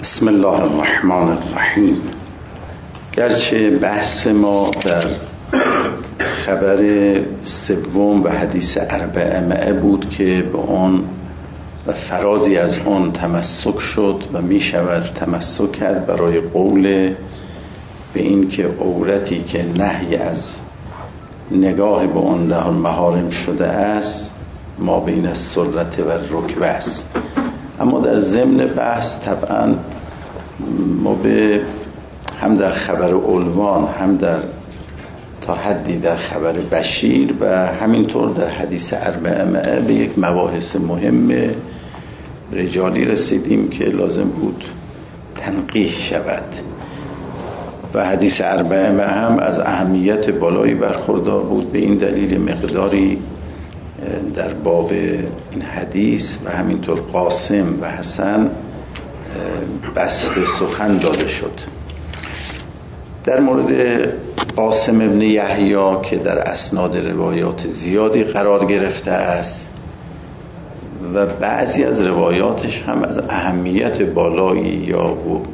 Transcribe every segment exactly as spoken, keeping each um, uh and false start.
بسم الله الرحمن الرحیم. گرچه بحث ما در خبر سوم و حدیث اربعمائه بود که به اون و فرازی از اون تمسک شد و می شود تمسک کرد برای قول به این که عورتی که نهی از نگاه به اون در محارم شده است ما بین السرة و الرکبه است. اما در ضمن بحث طبعا ما به هم در خبر علوان هم در تا حدی در خبر بشیر و همینطور در حدیث اربعمائه به یک مباحث مهم رجالی رسیدیم که لازم بود تنقیح شود و حدیث اربعمائه هم از اهمیت بالایی برخوردار بود به این دلیل مقداری در باب این حدیث و همینطور قاسم و حسن بسط سخن داده شد. در مورد قاسم ابن یحیی که در اسناد روایات زیادی قرار گرفته است و بعضی از روایاتش هم از اهمیت بالایی یا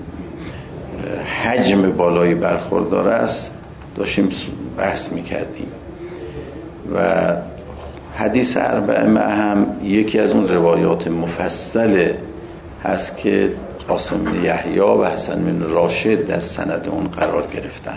حجم بالایی برخوردار است داشتیم بحث میکردیم و حدیث اربعمائه هم یکی از اون روایات مفصله هست که قاسم بن یحیی و حسن بن راشد در سند اون قرار گرفتن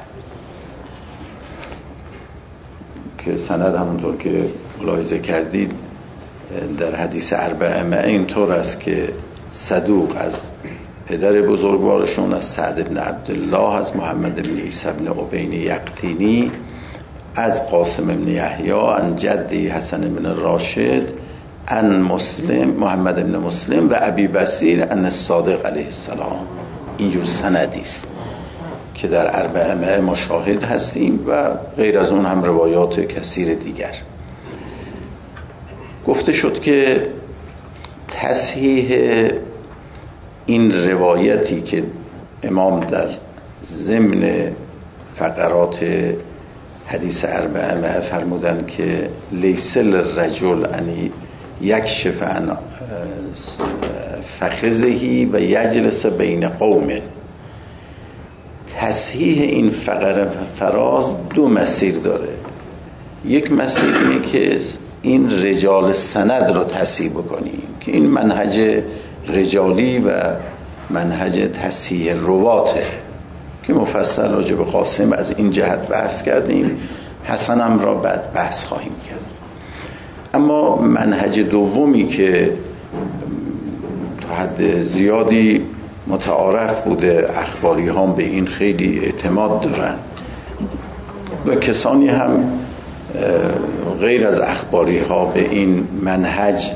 که سند همونطور که ملاحظه کردید در حدیث اربعمائه اینطور است که صدوق از پدر بزرگوارشون از سعد بن عبدالله از محمد بن عیسی بن عبین یقطینی از قاسم بن یحیی عن جدی حسن بن راشد عن مسلم محمد بن مسلم و ابی بصیر عن الصادق علیه السلام. اینجور سندی است که در اربعمائه ما شاهد هستیم و غیر از اون هم روایات کثیر دیگر. گفته شد که تصحیح این روایتی که امام در ضمن فقرات حدیث اربعمائه فرمودن که لیس الرجل انی یکشف عن فخذه و یجلس بین قوم، تصحیح این فقره فراز دو مسیر داره. یک مسیر اینه که این رجال سند رو تصحیح بکنیم که این منهج رجالی و منهج تصحیح رواته که مفصل راجع به قاسم از این جهت بحث کردیم، حسن هم را بعد بحث خواهیم کرد. اما منهج دومی که تا حد زیادی متعارف بوده، اخباری هم به این خیلی اعتماد دارن و کسانی هم غیر از اخباری ها به این منهج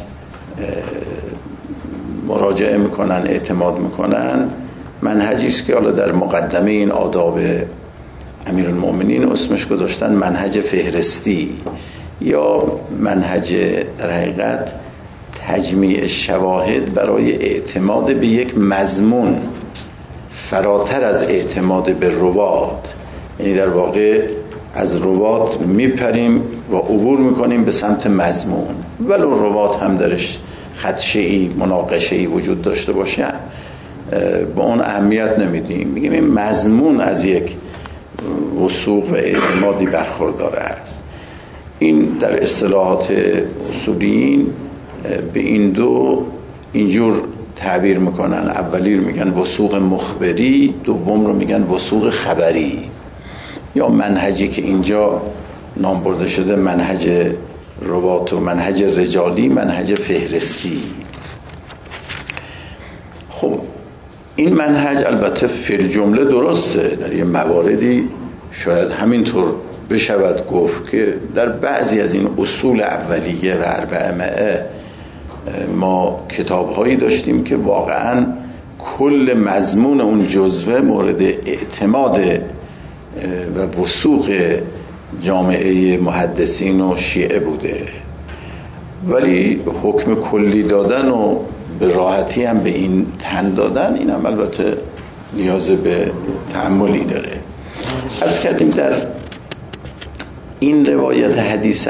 مراجعه میکنن، اعتماد میکنن. منهجی است که حالا در مقدمه این آداب امیرالمؤمنین اسمش گذاشتن منهج فهرستی یا منهج در حقیقت تجمیع شواهد برای اعتماد به یک مضمون فراتر از اعتماد به روات. یعنی در واقع از روات میپریم و عبور میکنیم به سمت مضمون، ولو روات هم درش خدشه‌ای مناقشه‌ای وجود داشته باشه با اون اهمیت نمیدیم، میگیم این مضمون از یک وثوق و اعتمادی برخوردار است. این در اصطلاحات اصولیین به این دو اینجور تعبیر میکنن. اولی رو میگن وثوق مخبری، دوم رو میگن وثوق خبری. یا منهجی که اینجا نام برده شده منهج روات و منهج رجالی، منهج فهرستی. خب این منهج البته فی الجمله درسته، در یه مواردی شاید همینطور بشود گفت که در بعضی از این اصول اولیه و اربعمائه ما کتاب‌هایی داشتیم که واقعاً کل مضمون اون جزوه مورد اعتماد و وثوق جامعه محدثین و شیعه بوده، ولی حکم کلی دادن و به راحتی هم به این تن دادن این هم البته نیاز به تأملی داره. عرض کردیم در این روایت حدیث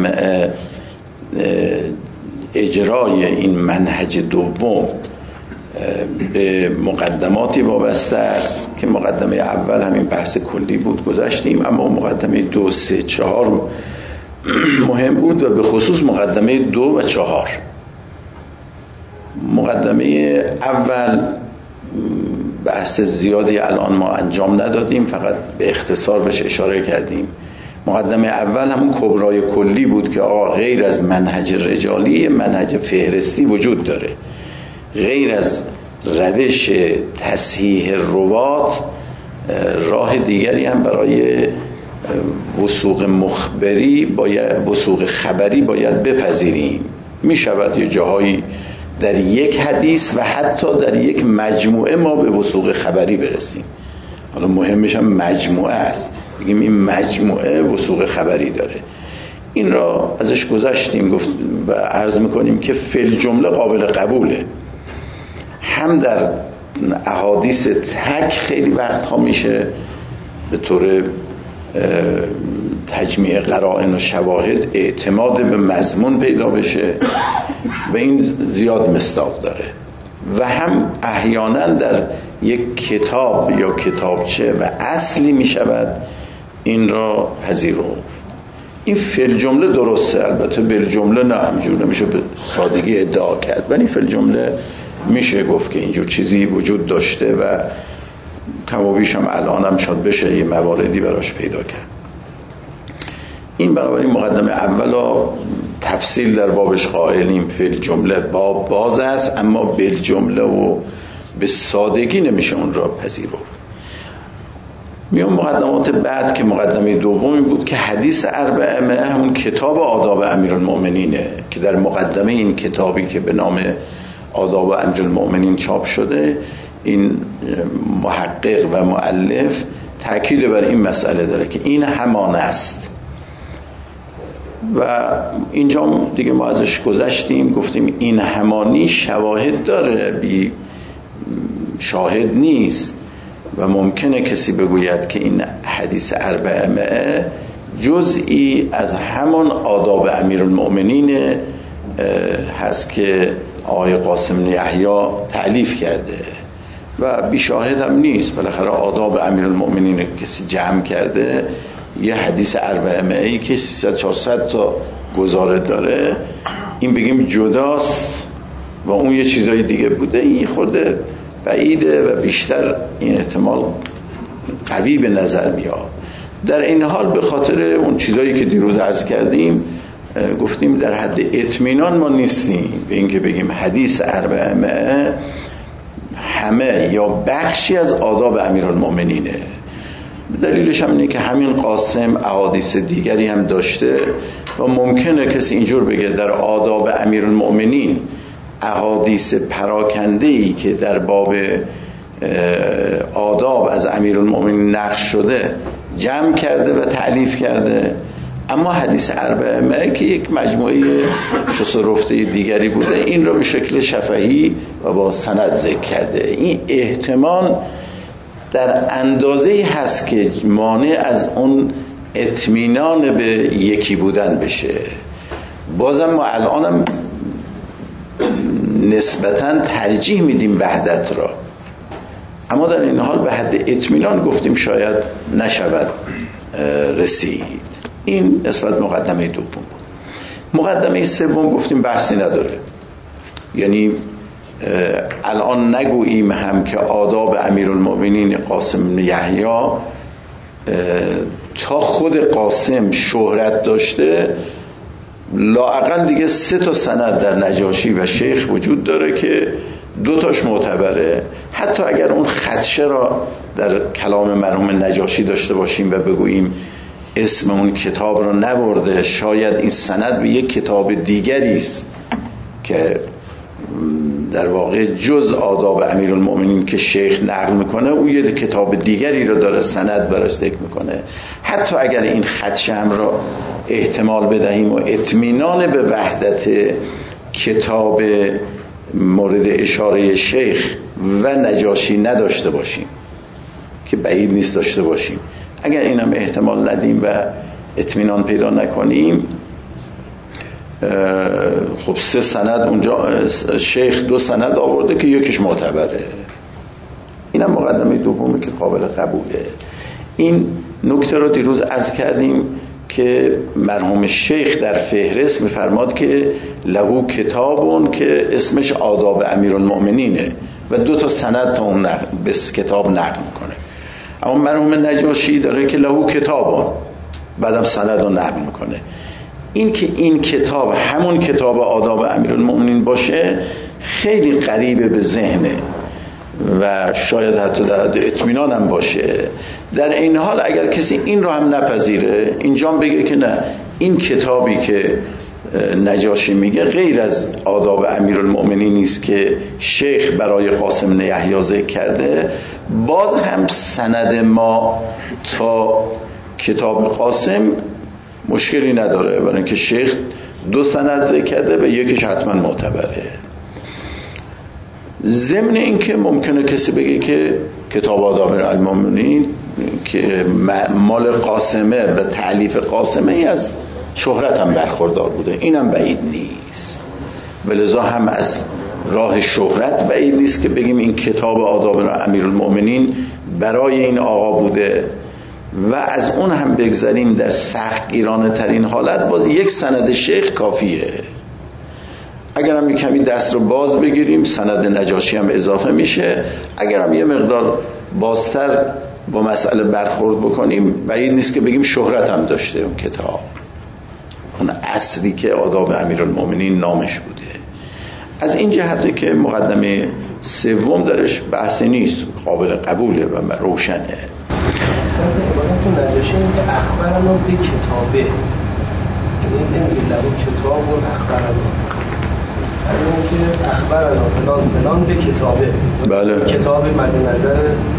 اربعمائه اجرای این منهج دوم به مقدماتی وابسته است که مقدمه اول همین بحث کلی بود گذاشتیم، اما مقدمه دو سه چهار مهم بود و به خصوص مقدمه دو و چهار. مقدمه اول بحث زیادی الان ما انجام ندادیم، فقط به اختصار بهش اشاره کردیم. مقدمه اول همون کبرای کلی بود که آقا غیر از منهج رجالی منهج فهرستی وجود داره، غیر از روش تصحیح روات راه دیگری هم برای وثوق مخبری باید وثوق خبری باید بپذیریم. می شود یه جاهایی در یک حدیث و حتی در یک مجموعه ما به وثوق خبری برسیم. حالا مهمش هم مجموعه است، بگیم این مجموعه وثوق خبری داره. این را ازش گذشتیم گفت و عرض میکنیم که فی جمله قابل قبوله. هم در احادیث تک خیلی وقتها میشه به طور تجمیع قرائن و شواهد اعتماد به مضمون پیدا بشه و این زیاد مصداق داره، و هم احیانا در یک کتاب یا کتابچه و اصلی می شود این را پذیرفت. این فی جمله درسته، البته بل جمله نه، همجور نمیشه به سادگی ادعا کرد، ولی فی جمله میشه گفت که اینجور چیزی وجود داشته و کم و بیش هم الان هم شاید بشه یه مواردی براش پیدا کرد. این بنابراین مقدمه اولا تفصیل در بابش قائلیم. فی جمله باب باز است، اما بل جمله و به سادگی نمیشه اون را پذیرفت. میام مقدمات بعد که مقدمه دومی بود که حدیث اربعه همون کتاب آداب امیرالمؤمنینه که در مقدمه این کتابی که به نام آداب امیرالمؤمنین چاپ شده، این محقق و مؤلف تأکید بر این مسئله داره که این همان است. و اینجا دیگه ما ازش گذشتیم، گفتیم این همانی شواهد داره، بی شاهد نیست و ممکنه کسی بگوید که این حدیث اربعه جزئی از همان آداب امیرالمؤمنین هست که آقای قاسم یحیی تألیف کرده و بی شاهد هم نیست. بالاخره آداب امیرالمؤمنین کسی جمع کرده، یه حدیث اربعه ای که سیصد چهارصد تا گزاره داره، این بگیم جداست و اون یه چیزای دیگه بوده، این خورده بعیده و بیشتر این احتمال قوی به نظر میاد. در این حال به خاطر اون چیزایی که دیروز عرض کردیم گفتیم در حد اطمینان ما نیستیم به اینکه بگیم حدیث اربعه همه یا بخشی از آداب امیرالمؤمنینه. دلیلش هم اینه که همین قاسم احادیث دیگری هم داشته و ممکنه کسی اینجور بگه در آداب امیرالمؤمنین احادیث پراکنده‌ای که در باب آداب از امیرالمؤمنین نقش شده جمع کرده و تألیف کرده، اما حدیث اربعه که یک مجموعه شسرفته دیگری بوده این را به شکل شفهی و با سند ذکر کرده. این احتمال در اندازه‌ای هست که مانع از اون اطمینان به یکی بودن بشه. بازم ما الانم نسبتاً ترجیح میدیم وحدت را، اما در این حال به حد اطمینان گفتیم شاید نشود رسید. این نسبت مقدمه دوم بود. مقدمه سوم گفتیم بحثی نداره، یعنی الان نگوییم هم که آداب امیرالمؤمنین قاسم یحیی تا خود قاسم شهرت داشته، لااقل دیگه سه تا سند در نجاشی و شیخ وجود داره که دو تاش معتبره. حتی اگر اون خدشه را در کلام مرحوم نجاشی داشته باشیم و بگوییم اسم اون کتاب را نبرده، شاید این سند به یک کتاب دیگری است که در واقع جز آداب امیرالمؤمنین که شیخ نقل میکنه اون یه کتاب دیگری رو داره سند براش ذکر میکنه. حتی اگر این خدشه هم را احتمال بدهیم و اطمینان به وحدت کتاب مورد اشاره شیخ و نجاشی نداشته باشیم که بعید نیست داشته باشیم، اگر اینم احتمال ندیم و اطمینان پیدا نکنیم، خب سه سند اونجا شیخ دو سند آورده که یکیش معتبره. اینم مقدمه دومی که قابل قبوله. این نکته رو دیروز عرض کردیم که مرحوم شیخ در فهرست میفرماد که لهو کتابون که اسمش آداب امیرالمؤمنینه و دو تا سند تا اون نقل به کتاب نقل میکنه. اما مرحوم نجاشی داره که لهو کتابون بعدم سند رو نقل میکنه. این که این کتاب همون کتاب آداب امیرالمؤمنین باشه خیلی قریب به ذهنه و شاید حتی در حد اطمینان هم باشه. در این حال اگر کسی این رو هم نپذیره، اینجا بگه که نه این کتابی که نجاشی میگه غیر از آداب امیرالمؤمنین نیست که شیخ برای قاسم بن یحیی ذکر کرده، باز هم سند ما تا کتاب قاسم مشکلی نداره، برای اینکه شیخ دو سند ذکر کرده و یکیش حتما معتبره. ضمن این که ممکنه کسی بگه که کتاب آداب امیرالمؤمنین که مال قاسمه و تألیف قاسمه ای از شهرت هم برخوردار بوده، اینم بعید نیست. ولذا هم از راه شهرت بعید نیست که بگیم این کتاب آداب امیرالمؤمنین برای این آقا بوده. و از اون هم بگذاریم در سخت گیرانه ترین حالت باز یک سند شیخ کافیه. اگر هم یک کمی دست رو باز بگیریم سند نجاشی هم اضافه میشه. اگر هم یه مقدار بازتر با مسئله برخورد بکنیم بعید نیست که بگیم شهرت هم داشته اون کتاب، اون اصلی که آداب امیرالمؤمنین نامش بوده. از این جهته که مقدمه سوم درش بحثی نیست، قابل قبوله و روشنه. تو نجاشی که اخبرنا به کتابه، یعنی نمیگه لهو کتاب و اخبرنا، یعنی که اخبرنا فلان فلان به کتابه. بله. کتاب مد نظر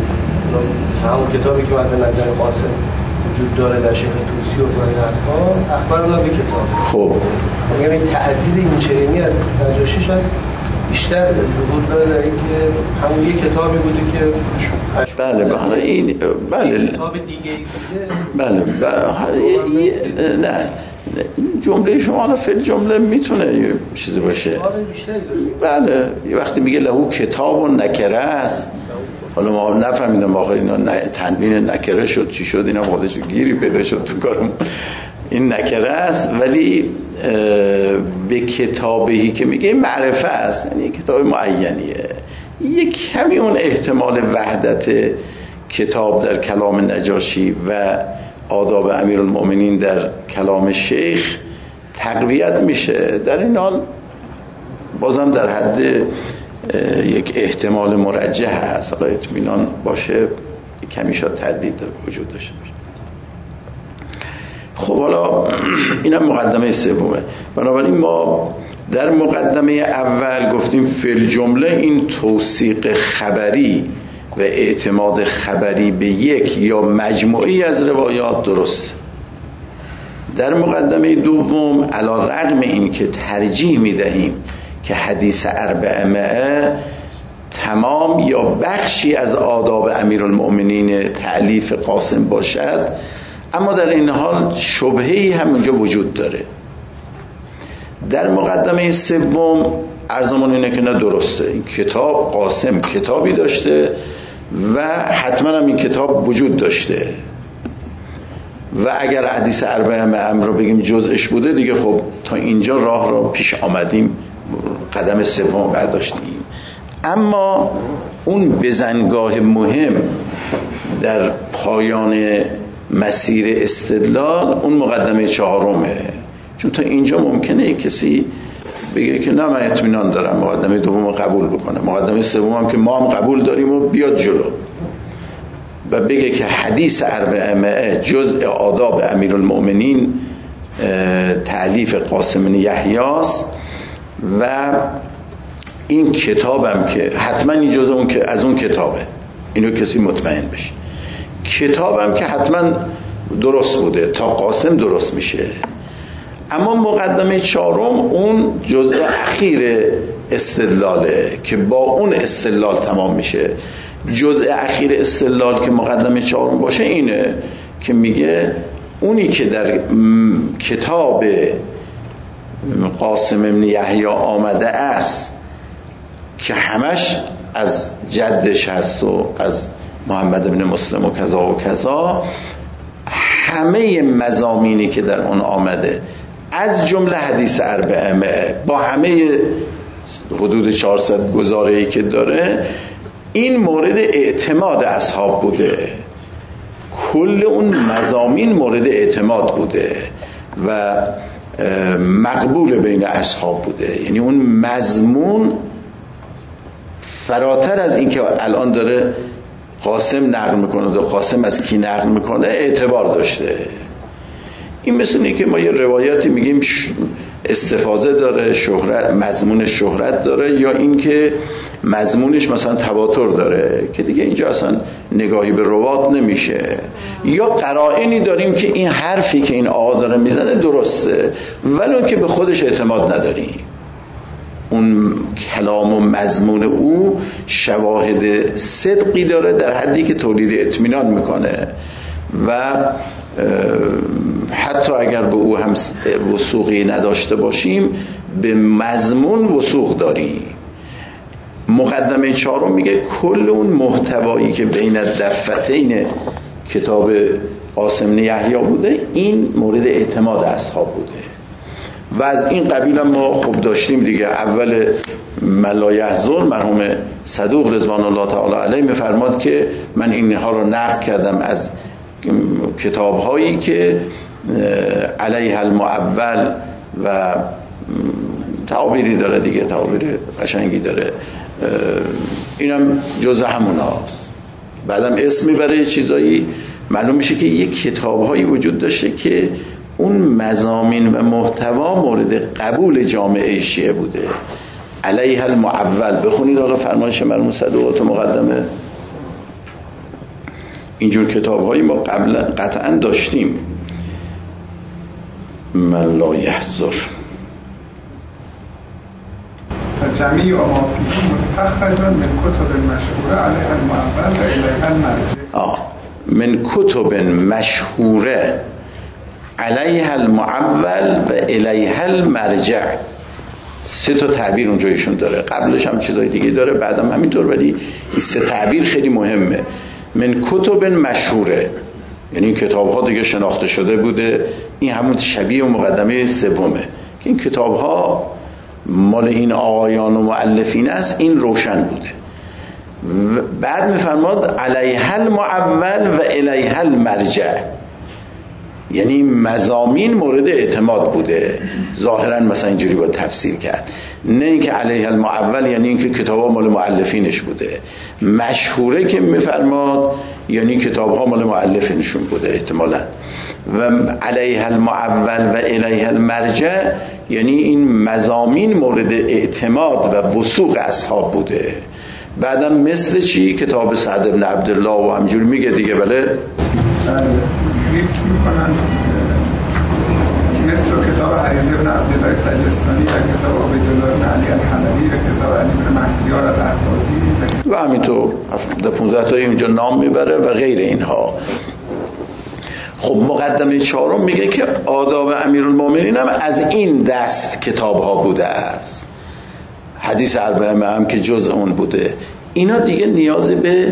همون کتابی که مد نظر قاسم وجود داره در شیخ توسی و این حرفا، اخبرنا به کتاب. خب یعنی تعدیل این چنینی از نجاشی شاید بیشتر ظهور داره در این که همون یک کتابی بوده که بله بله این بله کتاب دیگه بله بله نه جمله شما الان فعل جمله میتونه یه چیزی باشه. بله یه وقتی میگه لهو کتاب و نکره است، حالا ما نفهمیدم آخه اینا تنوین نکره شد چی شد، اینا خودش گیری پیدا شد تو کارم. این نکره است ولی به کتابی که میگه معرفه است، یعنی کتاب معینیه. یک کمی اون احتمال وحدت کتاب در کلام نجاشی و آداب امیرالمؤمنین در کلام شیخ تقویت میشه. در این حال بازم در حد یک احتمال مرجح هست، حالا اطمینان باشه کمی شاید تردید وجود داشته باشه. خب حالا اینم مقدمه سومه. بنابراین ما در مقدمه اول گفتیم فی الجمله این توثیق خبری و اعتماد خبری به یک یا مجموعی از روایات درست. در مقدمه دوم علی رغم این که ترجیح میدهیم که حدیث اربعمائه تمام یا بخشی از آداب امیرالمؤمنین تألیف قاسم باشد، اما در این حال شبهه‌ای هم اونجا وجود داره. در مقدمه سوم عرضمون اینه که نه درسته، این کتاب قاسم کتابی داشته و حتما هم این کتاب وجود داشته و اگر حدیث اربعمائه رو بگیم جزءش بوده دیگه خب تا اینجا راه رو پیش آمدیم، قدم سوم برداشتیم. اما اون بزنگاه مهم در پایان مسیر استدلال اون مقدمه چهارمه، چون تا اینجا ممکنه کسی بگه که نه من اطمینان دارم مقدمه دوم قبول بکنه، مقدمه سوم هم که ما هم قبول داریم و بیاد جلو و بگه که حدیث اربعمائه جزء آداب امیرالمؤمنین تألیف قاسم بن یحیی است و این کتابم که حتما این جزء اون که از اون کتابه، اینو کسی مطمئن بشه. کتابم که حتما درست بوده تا قاسم درست میشه. اما مقدمه چهارم اون جزء اخیر استدلاله که با اون استدلال تمام میشه. جزء اخیر استدلال که مقدمه چهارم باشه اینه که میگه اونی که در کتاب قاسم ابن یحیی آمده است که همش از جدش هست و از محمد ابن مسلم و کذا و کذا، همه مضامینی که در اون آمده از جمله حدیث اربعه با همه حدود چهارصد گزاره‌ای که داره، این مورد اعتماد اصحاب بوده. کل اون مضامین مورد اعتماد بوده و مقبول بین اصحاب بوده. یعنی اون مضمون فراتر از این که الان داره قاسم نقل میکنه و قاسم از کی نقل میکنه اعتبار داشته. این مثل اینه که ما یه روایتی میگیم استفاضه داره، شهرت، مضمون شهرت داره، یا این که مضمونش مثلا تواتر داره که دیگه اینجا اصلا نگاهی به روات نمیشه. یا قرائنی داریم که این حرفی که این آقا داره میزنه درسته، ولی اون که به خودش اعتماد نداریم، اون کلام و مضمون او شواهد صدقی داره در حدی که تولید اطمینان میکنه و حتی اگر به او هم وثوقی نداشته باشیم به مضمون وثوق داریم. مقدمه چهارم میگه کل اون محتوایی که بین دفتین کتاب قاسم بن یحیی بوده این مورد اعتماد اصحاب بوده و از این قبیل ما خوب داشتیم دیگه. اول من لا یحضر مرحوم صدوق رضوان الله تعالی علیه میفرماد که من اینها رو نقل کردم از کتاب هایی که علیه المعول و تعابیری داره دیگه، تعابیر قشنگی داره، اینم جزء همون هاست. بعدم اسم میبره چیزایی، معلوم میشه که یک کتاب هایی وجود داشته که اون مضامین و محتوا مورد قبول جامعه شیعه بوده. علیه المعول بخونید آقا فرمایش مرحوم صدوق مقدمه. اینجور کتاب هایی ما قبلا قطعا داشتیم. من لا یحضر جمعی و ما فیه مستخرج من کتب مشهوره علیه المعول و الیه المرجع. آه من کتب مشهوره علیه المعول و الیه المرجع. سه تا تعبیر اونجا ایشون داره، قبلش هم چیزای دیگه داره، بعدم همینطور، ولی این سه تعبیر خیلی مهمه. من کتب مشهوره یعنی این کتاب ها دیگه شناخته شده بوده. این همون شبیه و مقدمه سومه که این کتاب ها مال این آقایان و مؤلفین است، این روشن بوده. بعد میفرماد علیه المعول و الیه المرجع، یعنی مضامین مورد اعتماد بوده. ظاهرا مثلا اینجوری باید تفسیر کرد، نه اینکه علیه المعول یعنی اینکه کتابا مال مؤلفینش بوده. مشهوره که میفرماد یعنی کتابها مال مؤلفینشون بوده احتمالاً. و علیه المعول و الیه المرجع یعنی این مضامین مورد اعتماد و وثوق اصحاب بوده. بعدم مثل چی؟ کتاب سعد بن عبدالله و همجور میگه دیگه. بله ریسک میکنن مثل کتاب حریزی بن عبدالله سجستانی و کتاب عبدالله بن علی الحلبی و کتاب علی بن مهدیار الاحوازی و همینطور ده پونزده تایی اونجا نام میبره و غیر اینها. خب مقدمه چهارم میگه که آداب امیرالمومنین هم از این دست کتاب ها بوده است. حدیث اربعه هم که جز اون بوده. اینا دیگه نیاز به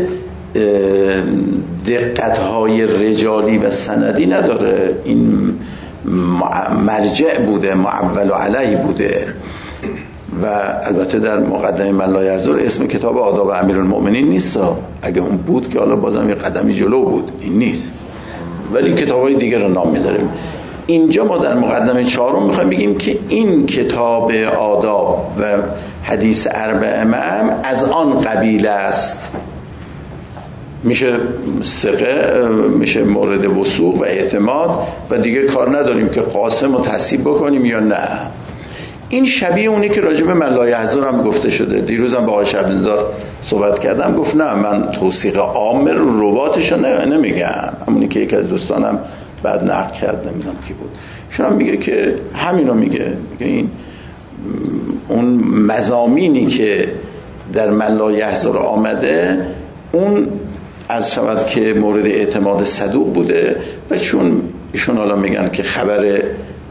دقت‌های رجالی و سندی نداره. این مرجع بوده، معول علیه بوده. و البته در مقدمه من لا یحضر اسم کتاب آداب امیرالمومنین نیست. اگه اون بود که حالا بازم یه قدمی جلو بود، این نیست، ولی کتاب‌های دیگه رو نام می‌ذاریم. اینجا ما در مقدمه چهارم می‌خوایم بگیم که این کتاب آداب و حدیث اربعه هم از آن قبیل است. میشه ثقه، میشه مورد وثوق و اعتماد و دیگه کار نداریم که قاسم رو تصحیح بکنیم یا نه. این شبیه اونی که راجع به من لا یحضر هم گفته شده. دیروزم با آقای شبنزار صحبت کردم، گفت نه من توثیق عام رو رواتش رو نمیگم. همونی که یک از دوستانم بعد نقل کرد، نمیدونم کی بود، شون هم میگه که همینو میگه. میگه این اون مضامینی که در من لا یحضر آمده اون عرض شود که مورد اعتماد صدوق بوده و چون ایشون حالا میگن که خبر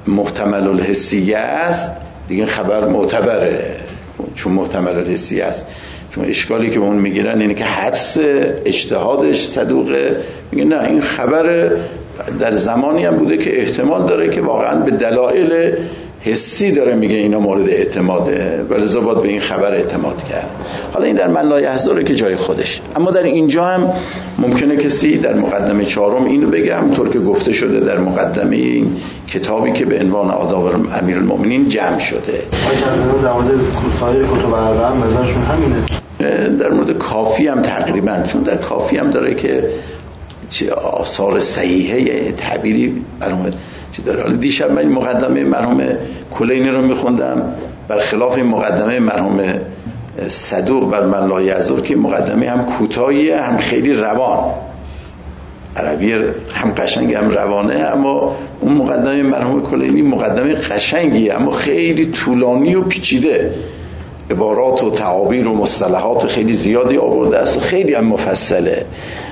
محتمل الحسیه است دیگه خبر معتبره، چون محتمل الحسیه است. چون اشکالی که اون میگیرن اینه که حدس اجتهادش صدوقه، میگن نه این خبر در زمانی هم بوده که احتمال داره که واقعا به دلایل حسی داره میگه اینا مورد اعتماده، ولذا باید به این خبر اعتماد کرد. حالا این در من لا یحضره که جای خودش، اما در اینجا هم ممکنه کسی در مقدمه چهارم اینو بگه، همونطور که گفته شده در مقدمه این کتابی که به عنوان آداب امیرالمومنین جمع شده. در مورد سایر کتب اربعه هم نظرشون همینه. در مورد کافی هم تقریبا، چون در کافی هم داره که آثار صحیحه تعبیری مرحوم چی داره. حالا دیشب من این مقدمه مرحوم کلینی رو میخوندم، برخلاف این مقدمه مرحوم صدوق بر من لا یحضر که مقدمه هم کوتاهیه هم خیلی روان، عربی هم قشنگ هم روانه، اما اون مقدمه مرحوم کلینی مقدمه قشنگیه اما خیلی طولانی و پیچیده، عبارات و تعابیر و مصطلحات خیلی زیادی آورده است و خیلی هم مفصله.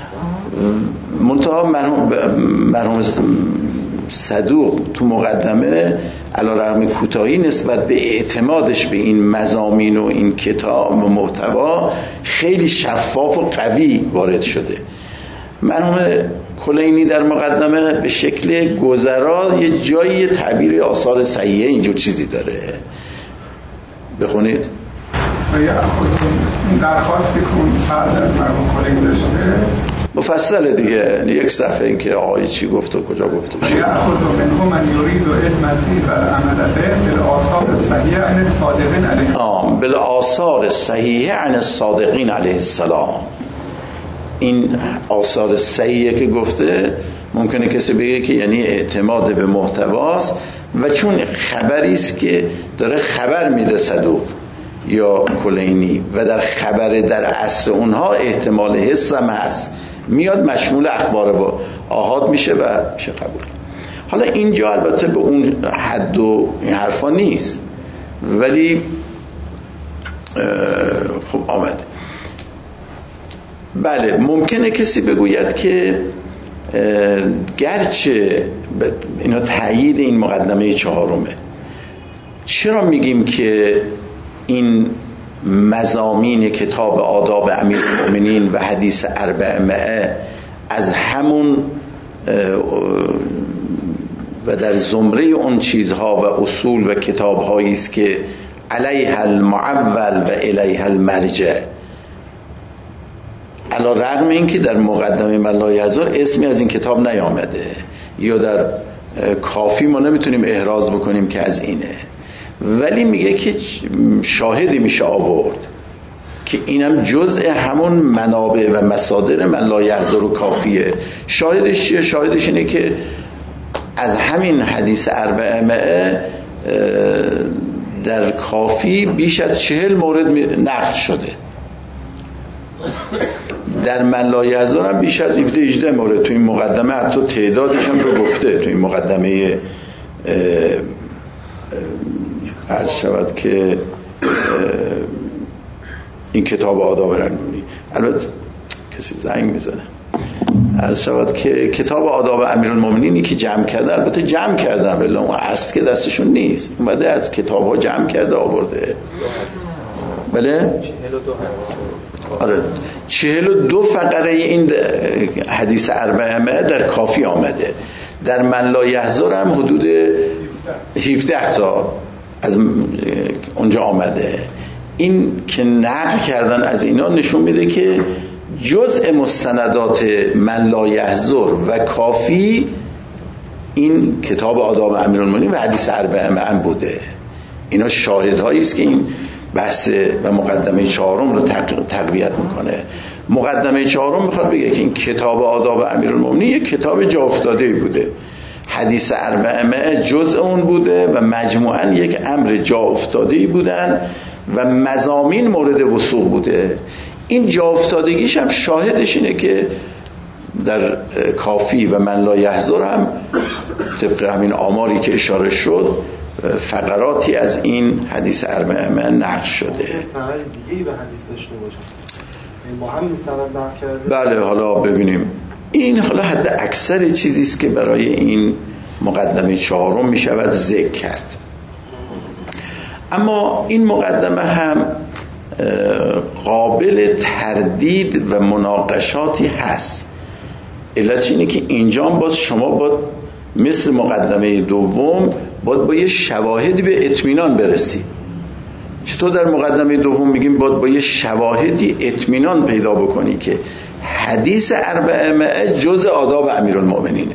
منتها مرحوم مرحوم صدوق تو مقدمه علیرغم کوتاهی نسبت به اعتمادش به این مضامین و این کتاب و محتوا خیلی شفاف و قوی وارد شده. مرحوم کلینی در مقدمه به شکل گذرا یه جایی تعبیر آثار صحیحه اینجور چیزی داره. بخونید. این درخواستی که فرد از مرحوم کلینی داشته مفصله دیگه، یک صفحه این که آقای چی گفت و کجا گفت و چی یأخذ منه من یرید علم الدین و العمل به بالآثار الصحیحه عن الصادقین علیه آه بالآثار صحیحه عن الصادقین علیه السلام. این آثار صحیحه که گفته ممکنه کسی بگه که یعنی اعتماد به محتواست و چون خبری است که داره خبر میده صدوق یا کلینی و در خبر در اصل اونها احتمال حس هم هست، میاد مشمول اخبار با آحاد میشه و میشه قبول. حالا اینجا البته به اون حد و این حرفا نیست، ولی خب آمده. بله ممکنه کسی بگوید که گرچه اینا تایید این مقدمه چهارمه، چرا میگیم که این مضامین کتاب آداب امیرالمومنین و حدیث اربعمائه از همون و در زمره اون چیزها و اصول و کتاب‌هایی است که علیه المعول و الیه المرجع، علی رغم این که در مقدمه من لا یحضر اسمی از این کتاب نیامده یا در کافی ما نمیتونیم احراز بکنیم که از اینه، ولی میگه که شاهدی میشه آورد که اینم جزء همون منابع و مصادر من لا یحضر و کافیه. شاهدش چیه؟ شاهدش اینه که از همین حدیث اربعمائه در کافی بیش از چهل مورد نقل شده، در من لا یحضر هم بیش از هفده هجده مورد. تو این مقدمه حتی تعدادش هم رو گفته، تو این مقدمه عرض شود که این کتاب آداب امیرالمومنین، البته کسی زنگ میزنه، عرض شود که کتاب آداب امیرالمومنینی که جمع کرده، البته جمع کردن ولی اون اصل که دستشون نیست، اومده از کتاب ها جمع کرده آورده. بله؟ آره چهل و دو فقره این حدیث اربعمائه در کافی آمده، در من لا یحضر هم حدود هفده تا از اونجا آمده. این که نقل کردن از اینا نشون میده که جزء مستندات من لا یحضر و کافی این کتاب آداب امیرالمومنین و حدیث اربعمائه بوده. اینا شاهدهایی است که این بحث و مقدمه چهارم رو تقویت میکنه. مقدمه چهارم میخواد بگه که این کتاب آداب امیرالمومنین یک کتاب جا افتاده‌ای بوده، حدیث اربعمائه جزء اون بوده و مجموعاً یک امر جا افتاده‌ای بودن و مضامین مورد وثوق بوده. این جا افتادگیش هم شاهدش اینه که در کافی و من لا یحضر هم طبق همین آماری که اشاره شد فقراتی از این حدیث اربعمائه نقل شده. سند دیگه‌ای به حدیث داشته باشه با همین سند نقل کرده. بله حالا ببینیم این حالا حد اکثر چیزی است که برای این مقدمه چهارم می شود ذکر کرد. اما این مقدمه هم قابل تردید و مناقشاتی هست. علتش اینه که اینجا باز شما باید مثل مقدمه دوم باید با یه شواهدی به اطمینان برسی. چطور در مقدمه دوم میگیم باید با یه شواهدی اطمینان پیدا بکنی که حدیث اربعه مئه جز آداب امیرالمؤمنینه،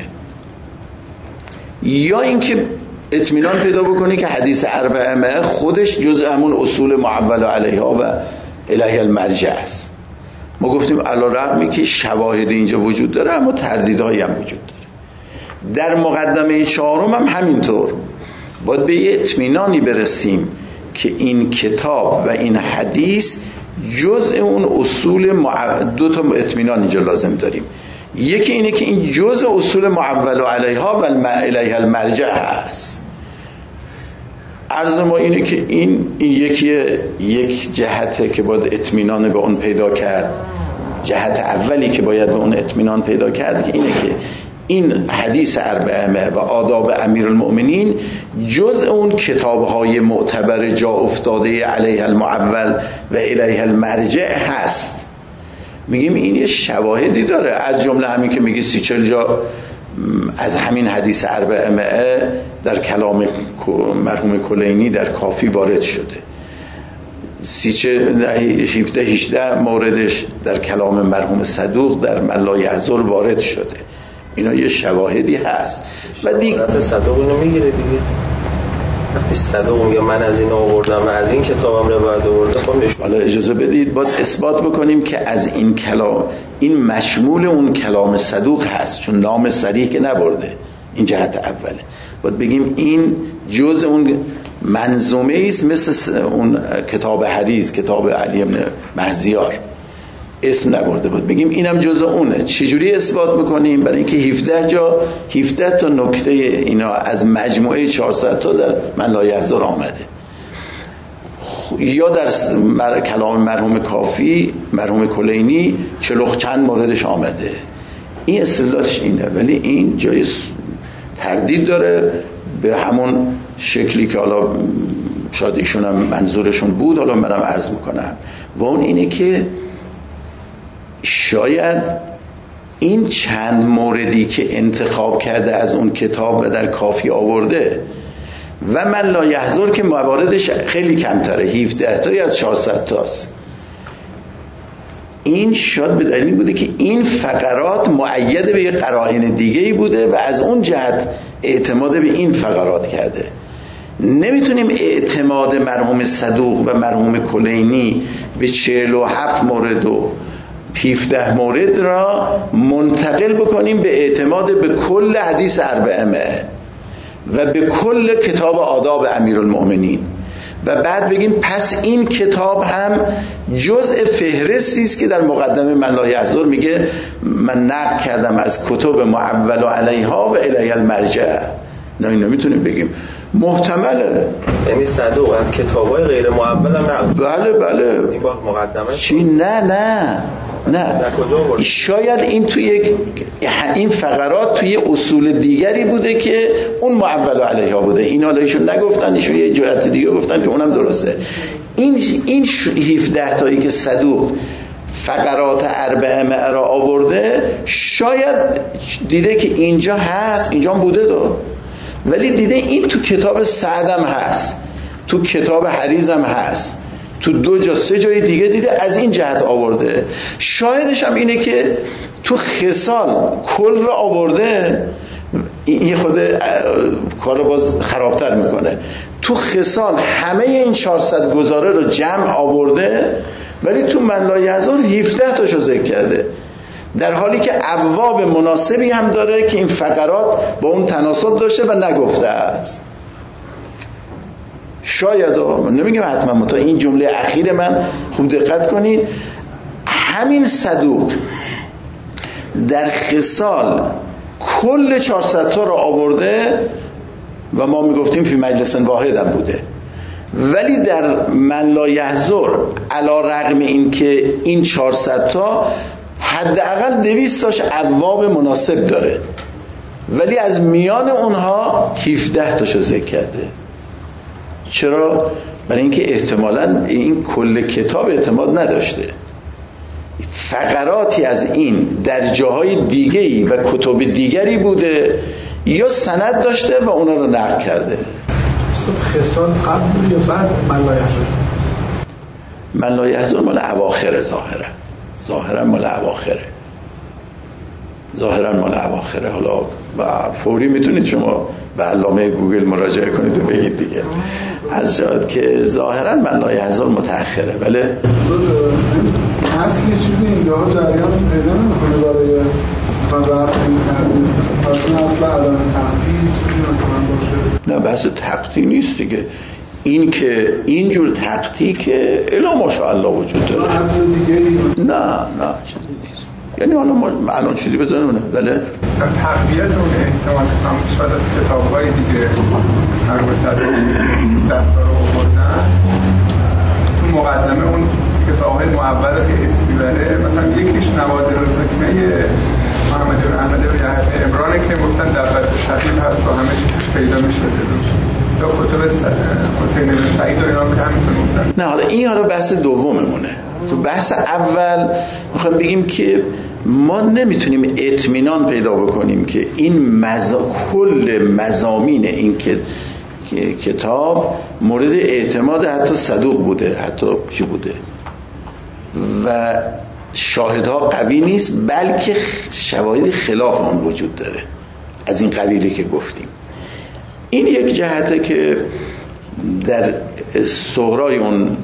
یا اینکه اطمینان پیدا بکنی که حدیث اربعه مئه خودش جز همون اصول معول علیها و الیه المرجع است. ما گفتیم علی رغمی که شواهد اینجا وجود داره اما تردیدهایی هم وجود داره. در مقدمه چهارم هم همینطور باید به یه اطمینانی برسیم که این کتاب و این حدیث جز اون اصول معول، دو تا اطمینان اینجا لازم داریم. یکی اینه که این جز اصول معول علیها و الیه المرجع هست. عرض ما اینه که این, این یکی یک جهته که باید اطمینان به اون پیدا کرد. جهت اولی که باید به اون اطمینان پیدا کرد که اینه که این حدیث اربعه مئه و آداب امیرالمؤمنین جز اون کتاب‌های معتبر جا افتاده علیه المعول و الیه المرجع هست. میگیم این یه شواهدی داره، از جمله همین که میگی سی چل جا از همین حدیث اربعه مئه در کلام مرحوم کلینی در کافی وارد شده، سی چل هفده هجده موردش در کلام مرحوم صدوق در من لا یحضر وارد شده. اینا یه شواهدی هست و دیگه صدوق اینو میگیره دیگه. وقتی صدوق میگه من از این آوردم و از این کتابم روایت آورده، خب نشون. حالا اجازه بدید باید اثبات بکنیم که از این کلام این مشمول اون کلام صدوق هست، چون نام صریح که نبرده. این جهت اوله. باید بگیم این جز اون منظومه است، مثل اون کتاب حدیث، کتاب علی بن مهزیار اسم نبرده بود، بگیم اینم جزء اونه. چجوری اثبات میکنیم؟ برای اینکه هفده جا هفده تا نکته اینا از مجموعه چهارصد تا در من لا یحضر آمده، یا در مر... کلام مرحوم کافی مرحوم کلینی چلو چند موردش آمده. این اصطلاحش اینه، ولی این جای تردید داره به همون شکلی که حالا شاید ایشون هم منظورشون بود، حالا منم عرض میکنم. و اون اینه که شاید این چند موردی که انتخاب کرده از اون کتاب و در کافی آورده و من لا یحضر که مواردش خیلی کمتره، هفده تا از چهارصد تاست، این شاید به دلیل بوده که این فقرات مؤید به یه قرائن دیگه‌ای بوده و از اون جهت اعتماد به این فقرات کرده. نمیتونیم اعتماد مرحوم صدوق و مرحوم کلینی به چهل و هفت مورد و هفده مورد را منتقل بکنیم به اعتماد به کل حدیث اربعه مئه و به کل کتاب آداب امیرالمؤمنین و بعد بگیم پس این کتاب هم جزء فهرستی است که در مقدمه من لا یحضر میگه من نقل کردم از کتب معول علیها و الیه المرجع. نه اینو میتونیم بگیم محتمله، یعنی صدوق از کتابای غیر معول هم نقل. بله بله. این با مقدمه چی؟ نه نه نه شاید این توی یک این فقرات توی اصول دیگری بوده که اون معول علیها بوده. این حالا ایشون نگفتن، ایشون یه جهت دیگه گفتن که اونم درسته. این این هفده تایی که صدوق فقرات اربعه مئه را آورده شاید دیده که اینجا هست، اینجا هم بوده دو، ولی دیده این تو کتاب سعدم هست، تو کتاب حریز هم هست، تو دو جا سه جای دیگه دیده از این جهت آورده. شاهدش هم اینه که تو خصال کل را آورده، این خود کار رو باز خرابتر میکنه. تو خصال همه این چهارصد گزاره رو جمع آورده، ولی تو من لا یحضر هفده تاشو ذکر کرده، در حالی که ابواب مناسبی هم داره که این فقرات با اون تناسب داشته و نگفته است. شاید، نمیگم حتما، متا این جمله اخیر من خوب دقت کنید، همین صدوق در خصال کل چهارصد تا را آورده و ما میگفتیم فی مجلس واحد هم بوده، ولی در من لا یحضر علی رغم این که این چهارصد تا حداقل دویست تاش ابواب مناسب داره. ولی از میان اونها هفده تاشو ذکر کرده. چرا؟ برای اینکه احتمالاً این کل کتاب اعتماد نداشته، فقراتی از این در جاهای دیگه‌ای و کتب دیگری بوده یا سند داشته و اونا رو نقل کرده. خصال قبل یا بعد من لا یحزن؟ من لا یحزن مال اواخر، ظاهرا ظاهرا مال اواخره ظاهرا مال اواخره حالا و فوری میتونید شما به علامه گوگل مراجعه کنید و بگید دیگه. از جهت که ظاهرا من لا یحزن متأخره، ولی اصل چیزی اینجا جریان پیدا نمی‌کنه برای مثلا رفع این تردید، اصلا اصل عدم تقطیع چیزی مثلا باشه. نه بحث تقطیع نیست دیگه، این که اینجور تقطیع که الا ماشاءالله وجود داره. اصل دیگه نه نه چیزی نیست، یعنی حالا ما الان چیزی بزنیم نه، ولی تقویت اون احتمال که شاید از کتاب‌های دیگه هر وسط دفتر رو آوردن تو مقدمه اون کتاب‌های معول که اسمی بره، مثلا یکیش نوادر الحکمه محمد بن احمد بن یحیی عمرانه که گفتن دفتر شدید هست و همه چی توش پیدا میشه روش، یا کتب حسین بن سعید و اینا که همینطور گفتن. نه حالا این حالا بحث دوممونه. تو بحث اول میخوام بگیم که ما نمیتونیم اطمینان پیدا بکنیم که این مزا... کل مضامین این که کتاب مورد اعتماد حتی صدوق بوده، حتی چی بوده و شاهدها قوی نیست، بلکه شواهد خلاف آن وجود داره از این قبیلی که گفتیم. این یک جهته که در صغرای اون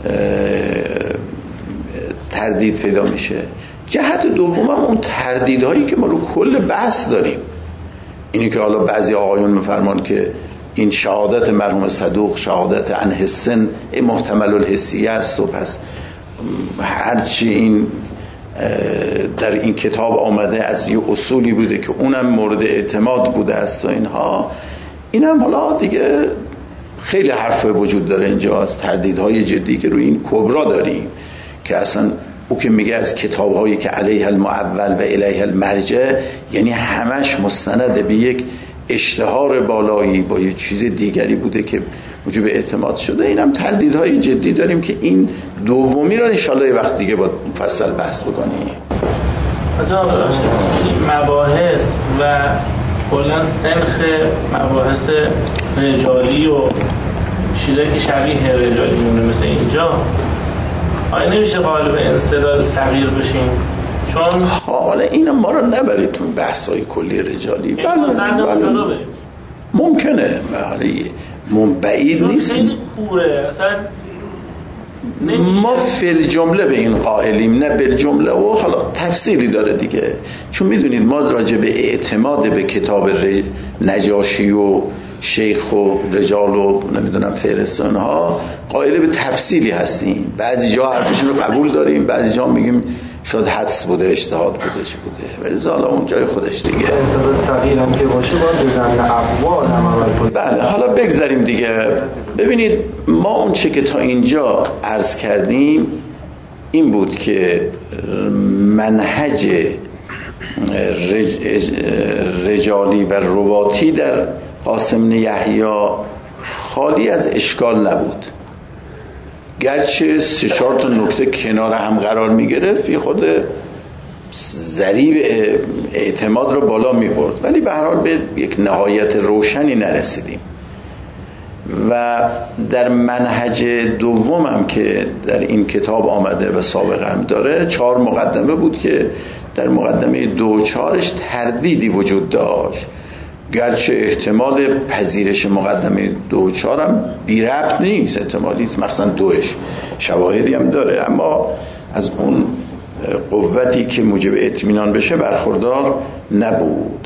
تردید پیدا میشه. جهت دوم هم اون تردیدهایی که ما رو کل بحث داریم، اینی که حالا بعضی آقایون میفرمان که این شهادت مرحوم صدوق شهادت عن حسن محتمل الحسیه است و پس هرچی این در این کتاب آمده از یه اصولی بوده که اونم مورد اعتماد بوده است و اینها، اینم حالا دیگه خیلی حرف وجود داره اینجا از تردیدهای جدی که روی این کبرا داریم که اصلا او که میگه از کتاب‌هایی که علیه المعول و الیه المرجع، یعنی همش مستند به یک اشتهار بالایی با یه چیز دیگری بوده که موجب اعتماد شده. اینم تردیدهای جدی داریم که این دومی رو انشالله یه وقت دیگه با مفصل بحث بکنیم. آجا این مباحث و کلا سنخ مباحث رجالی و چیزایی که شبیه رجالی مونه مثل اینجا، آیا نمیشه قالب انسداد صغیر بشیم؟ چون حالا این ما رو نبرید تو بحث‌های کلی رجالی. بله بله ممکنه، ولی بعید نیست. خیلی خوره اصلا ما فل جمله به این قائلیم، نه بل جمله و حالا تفسیری داره دیگه. چون میدونید ما راجع به اعتماد به کتاب نجاشی و شیخ و رجال و نمیدونم فهرستان ها قائل به تفصیلی هستیم. بعضی جا حرفشون رو قبول داریم، بعضی جا میگیم شاید حدس بوده، اجتهاد بوده، چی بوده، ولی زالا اون جای خودش دیگه. انصاف صغیر هم که باشه باید بزن اقوال هم عمل کنیم. بله حالا بگذاریم دیگه. ببینید ما اون چه که تا اینجا عرض کردیم این بود که منهج رج... رجالی و رواتی در قاسم بن یحیی خالی از اشکال نبود، گرچه سه چهار تا نکته کنار هم قرار می گرفت یه خود ضریب اعتماد رو بالا می برد، ولی به هر حال به یک نهایت روشنی نرسیدیم. و در منهج دوم هم که در این کتاب آمده و سابقه هم داره چهار مقدمه بود که در مقدمه دو و چهارش تردیدی وجود داشت، گرچه احتمال پذیرش مقدمه دو و چهار هم بی ربط نیست، احتمالی است، مخصوصا دوش شواهدی هم داره، اما از اون قوتی که موجب اطمینان بشه برخوردار نبود.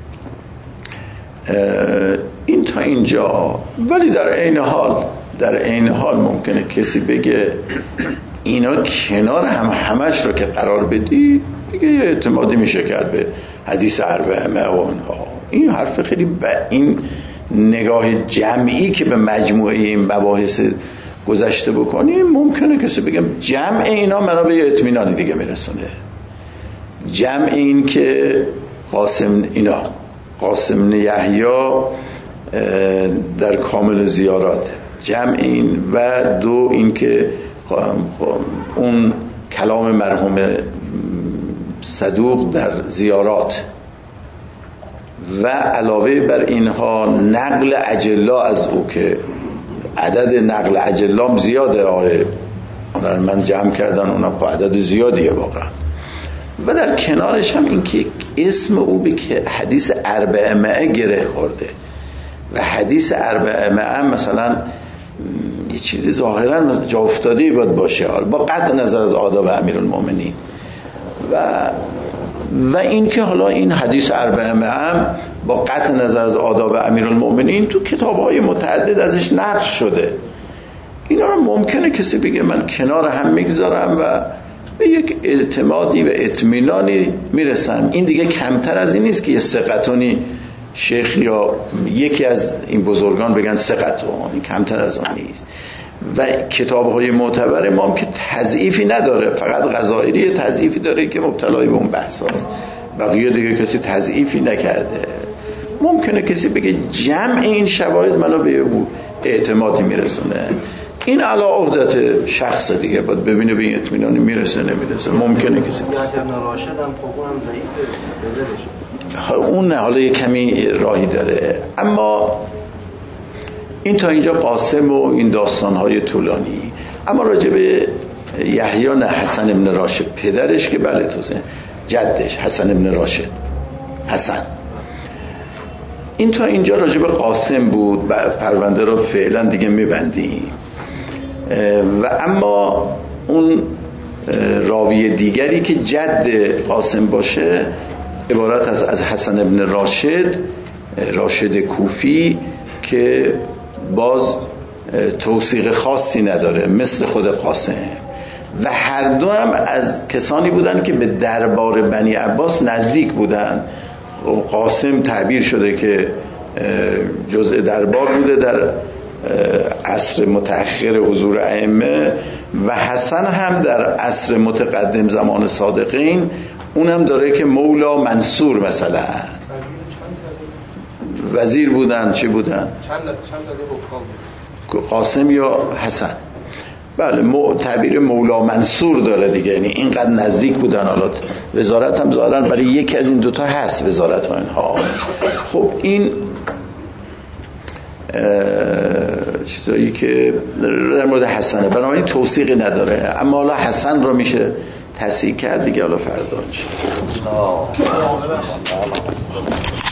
این تا اینجا. ولی در عین حال در عین حال ممکنه کسی بگه اینا کنار هم همش رو که قرار بدی دیگه اعتمادی میشه کرد به حدیث اربعه و اونها. این حرف خیلی با این نگاه جمعی که به مجموعه این مباحث گذشته بکنیم ممکنه کسی بگم جمع اینا منو به اطمینانی دیگه میرسونه. جمع این که قاسم اینا قاسم بن یحیی در کامل زیارات، جمع این و دو این که اون کلام مرحوم صدوق در زیارات و علاوه بر اینها نقل اجلا از او که عدد نقل اجلام زیاده، آره اونا رو من جمع کردن، اونا با عدد زیادیه واقعا. و در کنارش هم این که اسم او به که حدیث اربعه مئه گره خورده و حدیث اربعه مئه مثلا یه چیزی ظاهرا مثلا جا افتاده باید باشه با قطع نظر از آداب امیرالمومنین و و این که حالا این حدیث اربعه مئه با قطع نظر از آداب امیرالمومنین تو کتاب‌های متعدد ازش نقل شده. اینا رو ممکنه کسی بگه من کنار هم میگذارم و به یک اعتمادی و اطمینانی میرسم. این دیگه کمتر از این نیست که یه ثقتونی شیخ یا یکی از این بزرگان بگن ثقتون، این کمتر از اون نیست. و کتاب‌های معتبر ما هم که تضعیفی نداره، فقط غزائری تضعیفی داره که مبتلای به اون بحث هست، بقیه دیگه کسی تضعیفی نکرده. ممکنه کسی بگه جمع این شواهد منو به اعتمادی میرسونه، این علی عهدت شخص دیگه، باید ببینه به این اطمینانی میرسه نمیرسه. ممکنه کسی ابن راشد هم خب اونم ضعیفه، اون نه، حالا یه کمی راهی داره. اما این تا اینجا قاسم و این داستان‌های طولانی. اما راجع به یحیی نه حسن ابن راشد پدرش که بله توزه جدش حسن ابن راشد حسن، این تا اینجا راجع به قاسم بود. پرونده رو فعلا دیگه میبندیم و اما اون راوی دیگری که جد قاسم باشه عبارت از از حسن ابن راشد، راشد کوفی، که باز توثیق خاصی نداره مثل خود قاسم و هر دو هم از کسانی بودن که به دربار بنی عباس نزدیک بودن. قاسم تعبیر شده که جزء دربار بوده در عصر متأخر حضور ائمه و حسن هم در عصر متقدم زمان صادقین اون هم داره که مولا منصور مثلا وزیر بودن. چی بودن؟ چند چند تا حکام قاسم یا حسن؟ بله مو... تعبیر مولا منصور داره دیگه، یعنی اینقدر نزدیک بودن. حالا وزارت هم ظاهرا برای یکی از این دوتا هست وزارت ها اینها. خب این چیزایی که در مورد حسنه، بنابراین توثیقی نداره. اما حالا حسن رو میشه تصحیح کرد دیگه، حالا فردا میشه.